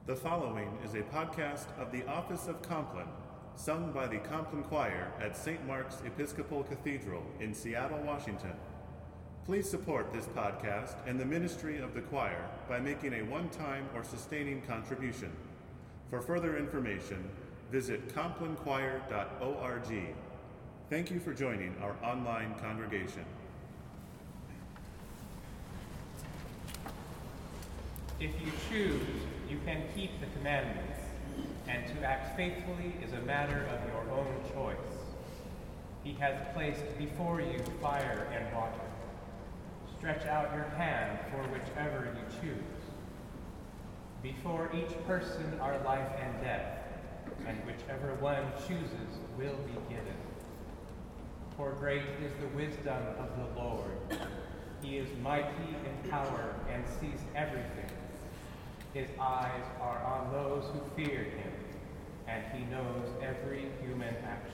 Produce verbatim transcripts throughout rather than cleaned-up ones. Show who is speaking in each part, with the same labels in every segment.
Speaker 1: The following is a podcast of the Office of Compline, sung by the Compline Choir at Saint Mark's Episcopal Cathedral in Seattle, Washington. Please support this podcast and the ministry of the choir by making a one-time or sustaining contribution. For further information, visit compline choir dot org. Thank you for joining our online congregation.
Speaker 2: If you choose, you can keep the commandments, and to act faithfully is a matter of your own choice. He has placed before you fire and water. Stretch out your hand for whichever you choose. Before each person are life and death, and whichever one chooses will be given. For great is the wisdom of the Lord. He is mighty in power and sees everything. His eyes are on those who fear him, and he knows every human action.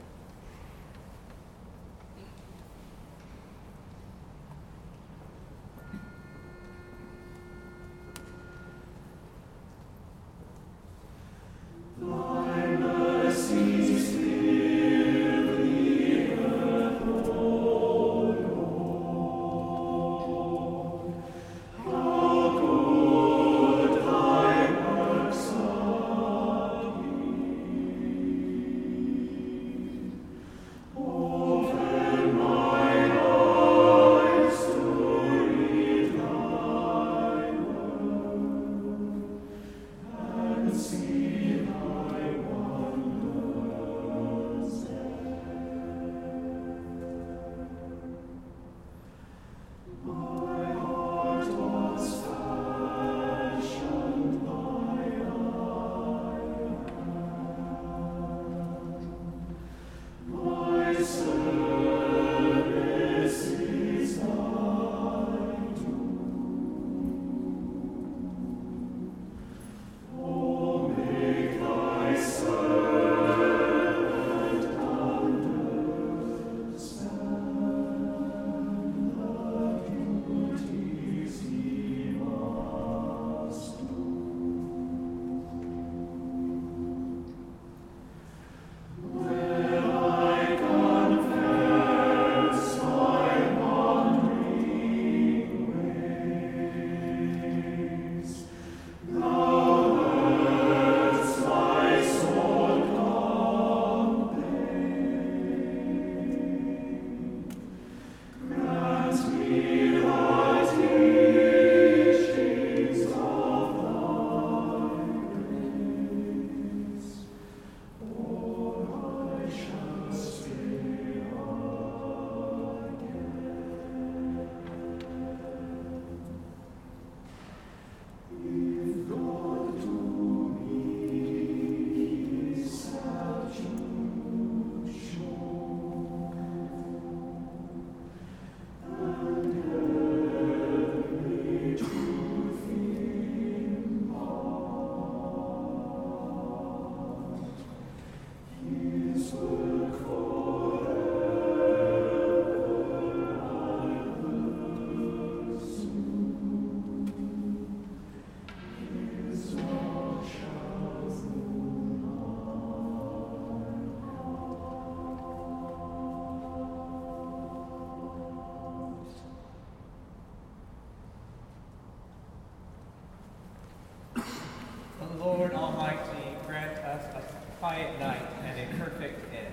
Speaker 2: Lord Almighty, grant us a quiet night and a perfect end.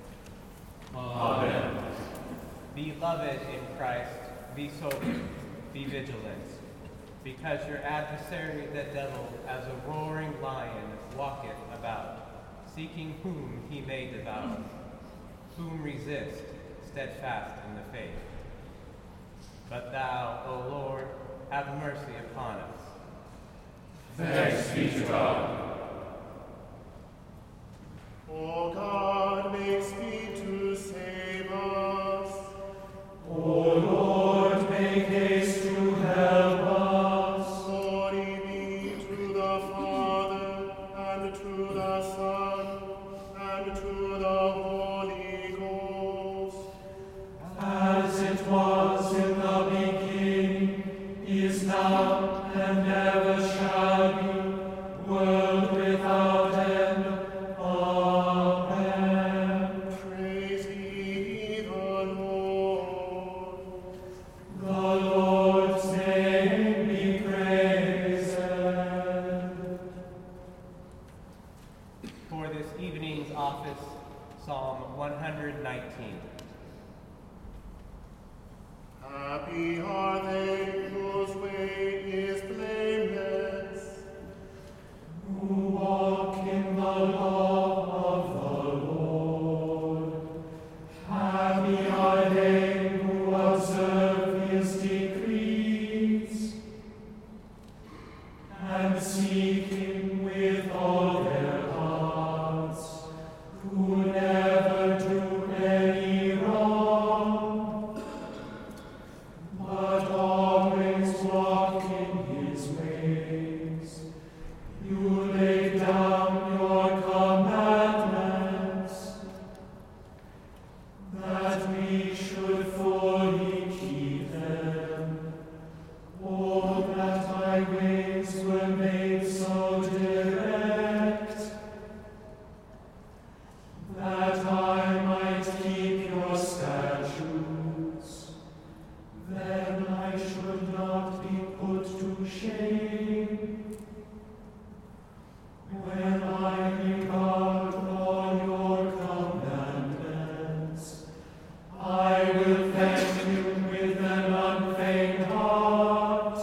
Speaker 3: Amen.
Speaker 2: Beloved in Christ, be sober, be vigilant, because your adversary the devil, as a roaring lion, walketh about, seeking whom he may devour. Whom resist, steadfast in the faith. But thou, O Lord, have mercy upon us.
Speaker 3: Thanks be to God.
Speaker 4: O God, make speed to save us.
Speaker 3: O Lord, make haste to help us.
Speaker 4: Glory be to the Father, and to the Son, and to the Holy Ghost.
Speaker 3: As it was in the beginning, is now, and ever shall be, seek him with all their hearts, who never do any wrong, but always walk in his ways. You lay down your commandments, that we should fully keep them. Oh, that my ways were made so direct, that I might keep your statutes. Then I should not be put to shame. When I regard all your commandments, I will thank you with an unfeigned heart.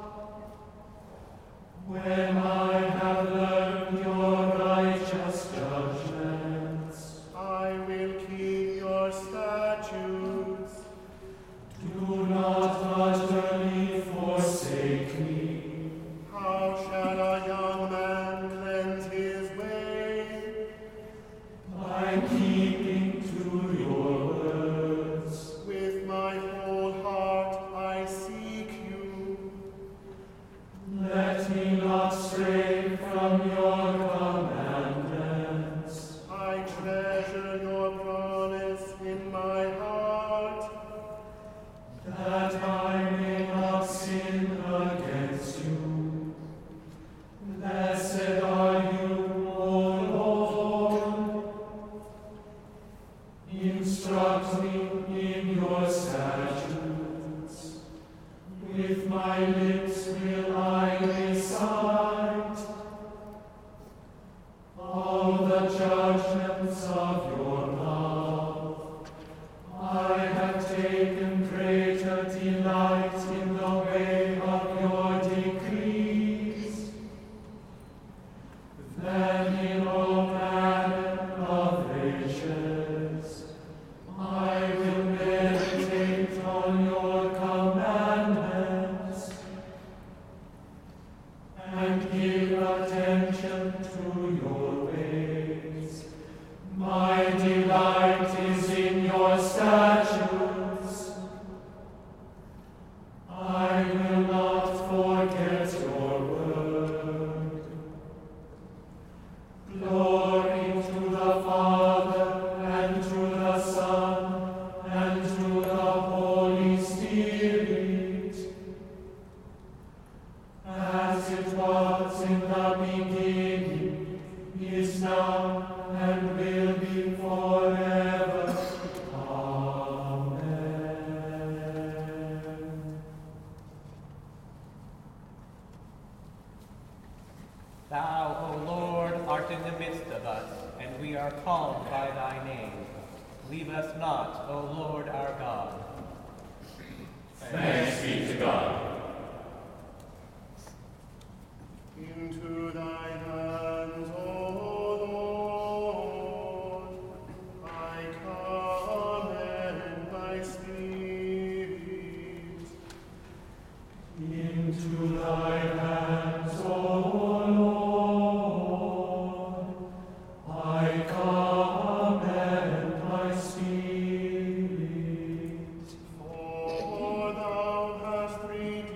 Speaker 3: When I have learned your righteous judgments,
Speaker 4: I will keep your statutes.
Speaker 3: do not utterly forsake me.
Speaker 4: How shall a young man cleanse his way?
Speaker 3: By keeping to your words,
Speaker 4: With my whole heart I seek you.
Speaker 3: let me not stray from your commandments.
Speaker 4: I treasure your promise in my heart.
Speaker 3: That I may not sin against you. Blessed are you, O Lord. Instruct me in your statutes. With my lips will I recite all the judgments of your mouth. I have taken greater delight in the way of your decrees than in all manner of riches. I will meditate on your commandments and give attention to your ways. My delight is in your statutes. I will not forget your word. Glory to the Father, and to the Son, and to the Holy Spirit, as it was in the beginning, is now, and will be forever. Amen.
Speaker 2: Thou, O Lord, art in the midst of us, and we are called by thy name. Leave us not, O Lord our God.
Speaker 5: Thanks be to God.
Speaker 4: Into thy hands, O Lord, I commend my spirit.
Speaker 3: Into thy hands, O Lord, I commend my spirit.
Speaker 4: For thou hast treated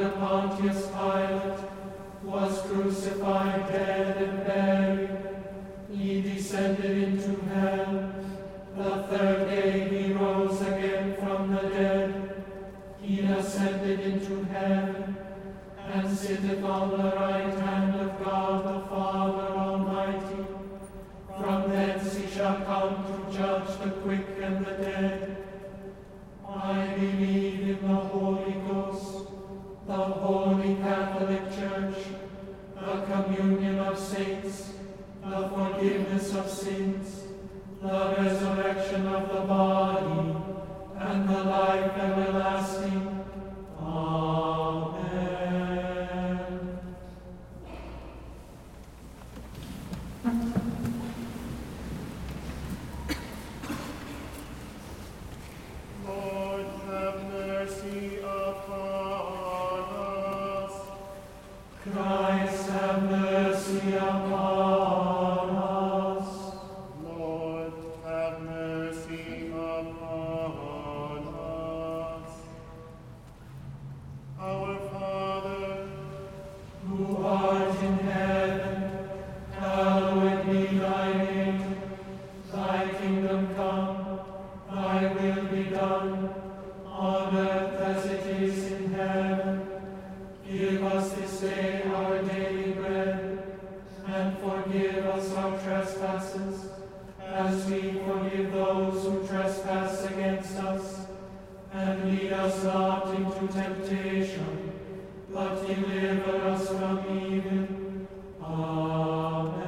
Speaker 3: under Pontius Pilate, was crucified, dead, and buried. He descended into hell. The third day he rose again from the dead. He ascended into heaven, and sitteth on the right hand of God the Father Almighty. From thence he shall come to judge the quick and the dead. I believe in the Holy Ghost, the Holy Catholic Church, the communion of saints, the forgiveness of sins, the resurrection of the body, and the life everlasting. Amen.
Speaker 4: Lord, have mercy upon us.
Speaker 3: Christ, have mercy upon us.
Speaker 4: Lord, have mercy upon us. Our Father,
Speaker 3: Who art in heaven, hallowed be thy name. Thy kingdom come, thy will be done, on earth as it is in heaven. Give us this day our daily bread, and forgive us our trespasses, as we forgive those who trespass against us. And lead us not into temptation, but deliver us from evil. Amen.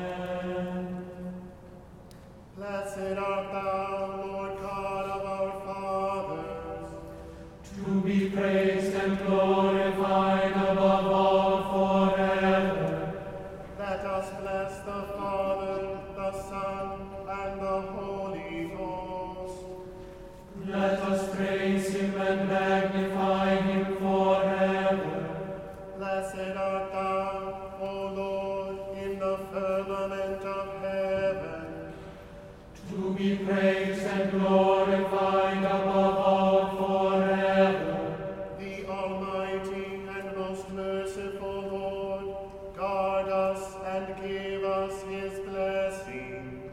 Speaker 4: blessed art thou, Lord God of our fathers,
Speaker 3: To be praised and glorified above all forever.
Speaker 4: let us bless the Father, the Son, and the Holy Ghost.
Speaker 3: Let us praise him and magnify him forever.
Speaker 4: Blessed art thou, O Lord, in the firmament of heaven.
Speaker 3: To be praised and glorified above all forever.
Speaker 4: The Almighty and most merciful Lord, guard us and give us his blessing.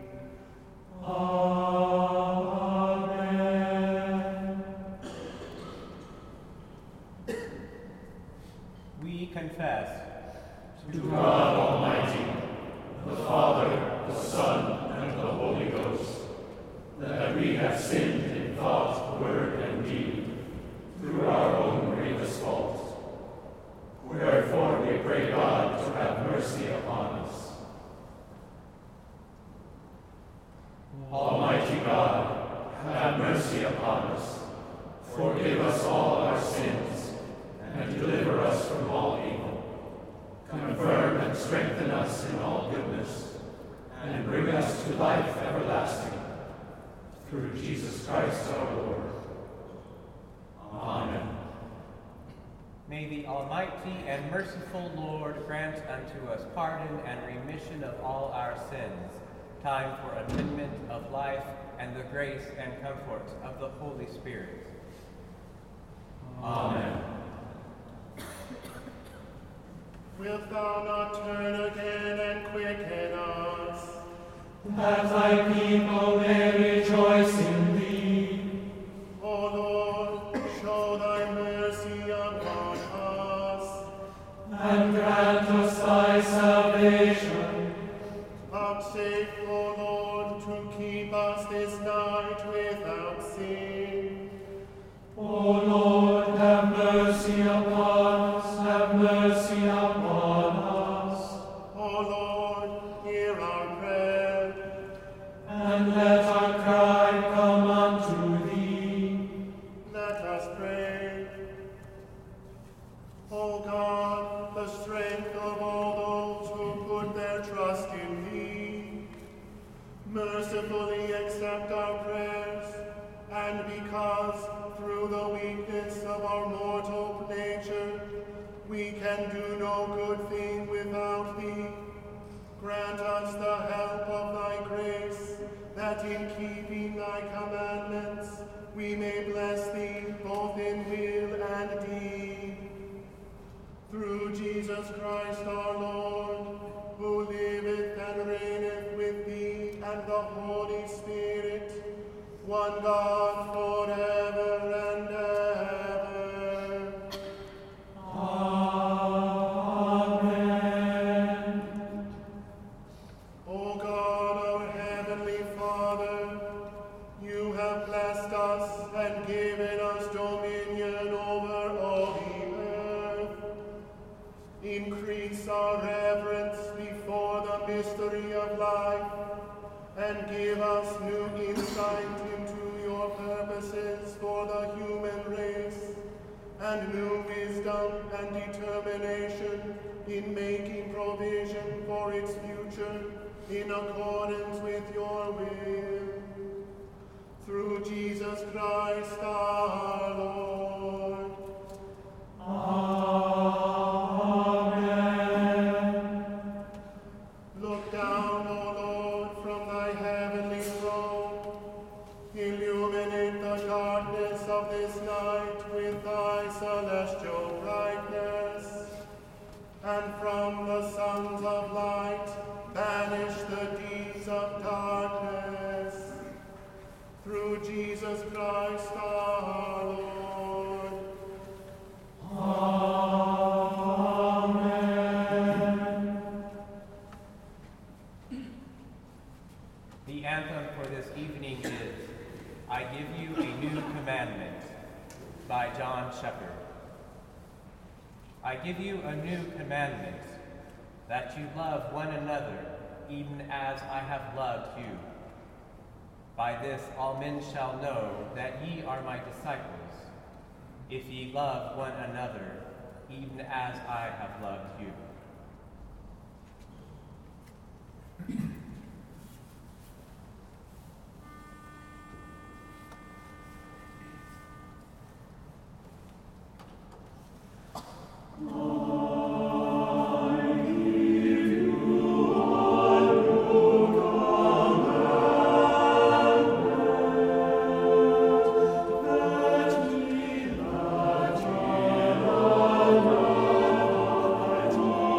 Speaker 3: Amen.
Speaker 2: We confess
Speaker 5: To God Almighty, the Father, the Son, and the Holy Ghost, that we have sinned in thought, word, and deed, through our own grievous faults. Wherefore we pray God to have mercy upon us. Almighty God, have mercy upon us. Forgive us all our sins, and deliver us from all evil. Confirm and strengthen us in all goodness, and bring us to life everlasting. Through Jesus Christ our Lord. Amen.
Speaker 2: May the Almighty and merciful Lord grant unto us pardon and remission of all our sins, time for amendment of life, and the grace and comfort of the Holy Spirit.
Speaker 5: Amen.
Speaker 4: Wilt thou not turn again and quicken us?
Speaker 3: That thy people may rejoice in thee.
Speaker 4: O Lord, show thy mercy upon us.
Speaker 3: And grant us thy salvation.
Speaker 4: Vouchsafe, O Lord, to keep us this night without sin.
Speaker 3: O Lord, have mercy upon us, have mercy upon us.
Speaker 4: O Lord, hear our prayer.
Speaker 3: And let our cry come unto thee.
Speaker 4: Let us pray. O God, the strength of all those who put their trust in thee, mercifully accept our prayers, and because through the weakness of our mortal nature we can do no good thing without thee, grant us the help of thy grace, that in keeping thy commandments we may bless thee both in will and deed. Jesus Christ our Lord, who liveth and reigneth with thee and the Holy Spirit, one God forever and ever.
Speaker 3: Amen.
Speaker 4: O God, our heavenly Father, you have blessed us and given us dominion over all the earth. Increase our reverence before the mystery of life, and give us new insight into your purposes for the human race, and new wisdom and determination in making provision for its future in accordance with your will. Through Jesus Christ our Lord.
Speaker 3: Amen.
Speaker 4: Look down, O Lord, from thy heavenly throne. Illuminate the darkness of this night with thy celestial brightness. And from the sons of light, banish the deeds of darkness. Through Jesus Christ our Lord.
Speaker 3: Amen.
Speaker 2: The anthem for this evening is I Give You a New Commandment by John Shepherd. I give you a new commandment, that you love one another even as I have loved you. By this all men shall know that ye are my disciples, if ye love one another even as I have loved you.
Speaker 3: Amen.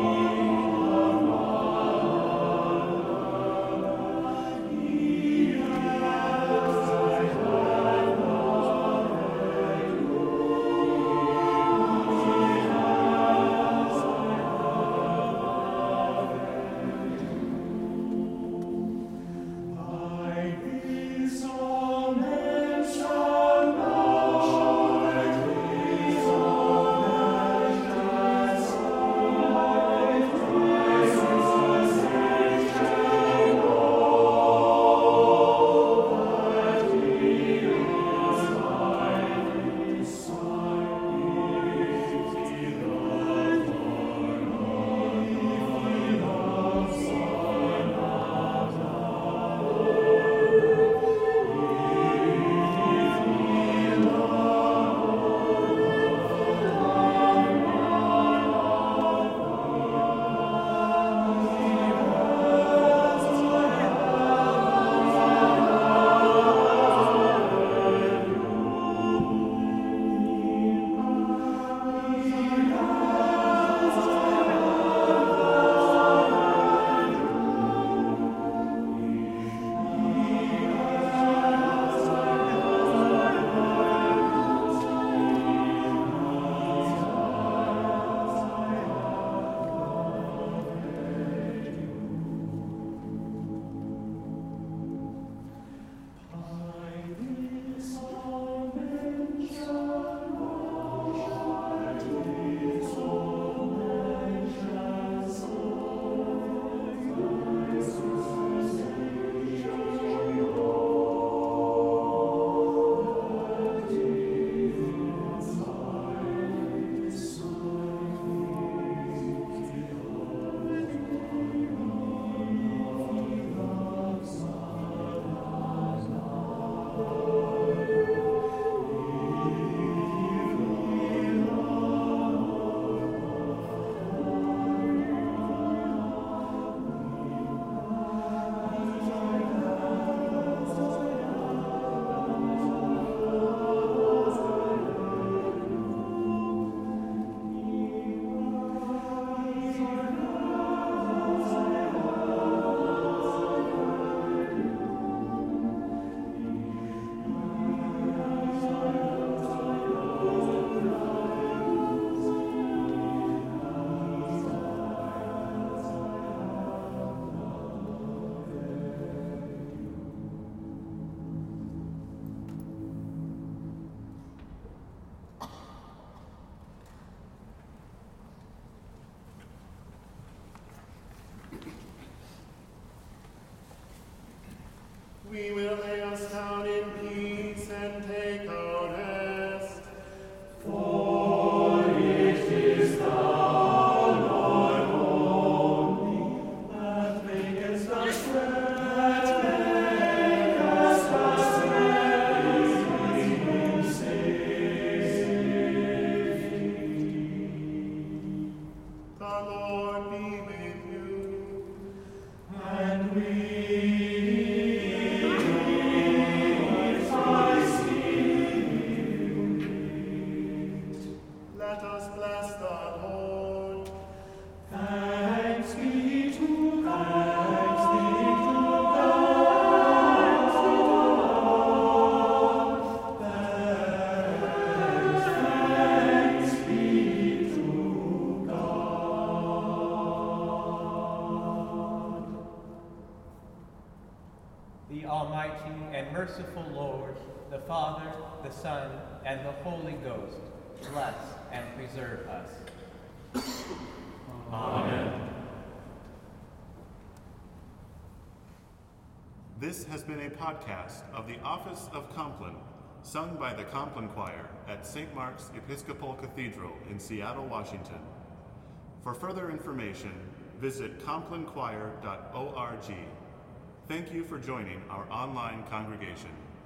Speaker 2: merciful Lord, the Father, the Son, and the Holy Ghost, bless and preserve us.
Speaker 5: Amen.
Speaker 1: This has been a podcast of the Office of Compline, sung by the Compline Choir at Saint Mark's Episcopal Cathedral in Seattle, Washington. For further information, visit compline choir dot org. Thank you for joining our online congregation.